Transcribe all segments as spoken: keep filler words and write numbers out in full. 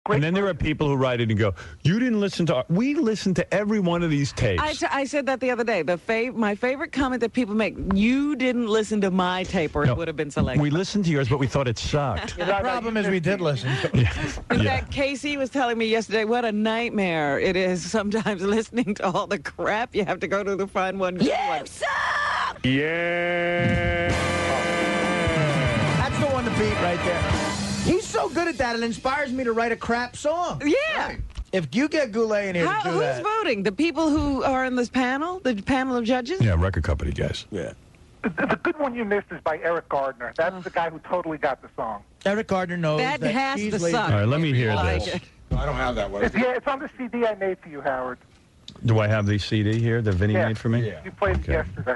Great and then there are people who write it and go, you didn't listen to our... We listened to every one of these tapes. I, t- I said that the other day. The fav- My favorite comment that people make, you didn't listen to my tape or No, it would have been selected. We listened to yours, but we thought it sucked. The problem is we did listen to it. Yeah. In Yeah. fact, Casey was telling me yesterday what a nightmare it is sometimes listening to all the crap you have to go to to find one good one. Yeah. That's the one to beat right there. He's so good at that, it inspires me to write a crap song. Yeah. If you get Goulet in here How, to do who's that. voting? The people who are in this panel? The panel of judges? Yeah, record company guys. Yeah. The, the good one you missed is by Eric Gardner. That's Oh. the guy who totally got the song. Eric Gardner knows That that, has she's to lazy. suck. All right, let me hear Like this. it. I don't have that one. It's, yeah, it's on the C D I made for you, Howard. Do I have the C D here that Vinny Yeah. made for me? Yeah. You played Okay. it yesterday.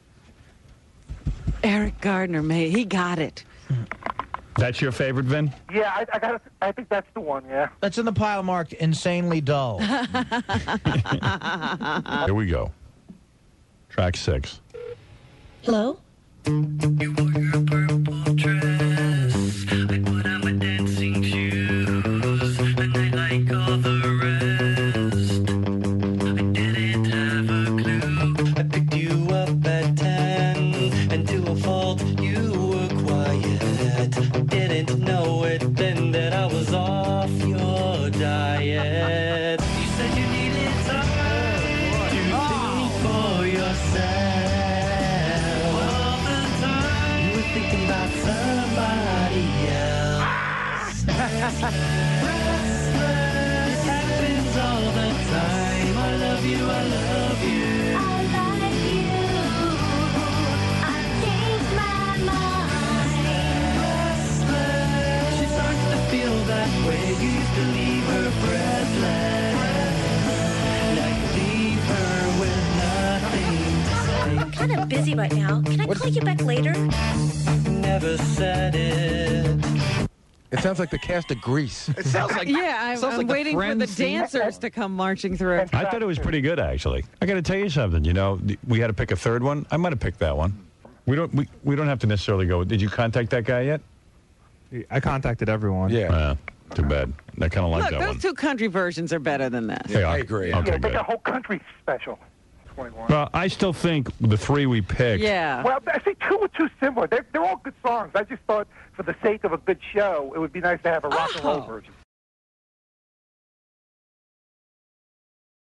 Eric Gardner, made, he got it. That's your favorite, Vin? Yeah, I, I got. I think that's the one. Yeah. That's in the pile marked insanely dull. Here we go. Track six. Hello? You wore your purple dress. I put on my dancing shoes. And I like all the rest. I didn't have a clue. I picked you up at ten. And to a fault, you were quiet. I didn't know it then that I was off your diet. You said you needed time to think for yourself. All the time you were thinking about somebody else. Restless happens all the time. I love you, I love you. I like you. I changed my mind. Restless. She starts to feel that way. You used to leave her breathless. Like leave her with nothing to say. I'm kind of busy right now. Can I call you back later? Never said it. It sounds like the cast of Grease. It sounds like Yeah, I'm, sounds I'm like the waiting for the Friends scene. dancers to come marching through. I thought it was pretty good, actually. I got to tell you something. You know, th- we had to pick a third one. I might have picked that one. We don't. We, we don't have to necessarily go. Did you contact that guy yet? I contacted everyone. Yeah. Uh, too bad. I kind of like Look, that those one. two country versions are better than this. They are. I agree. Okay, Yeah, make good. a whole country special. twenty-one. Well, I still think the three we picked. Yeah. Well, I think two are too similar. They're, they're all good songs. I just thought, for the sake of a good show, it would be nice to have a rock and roll Oh. version.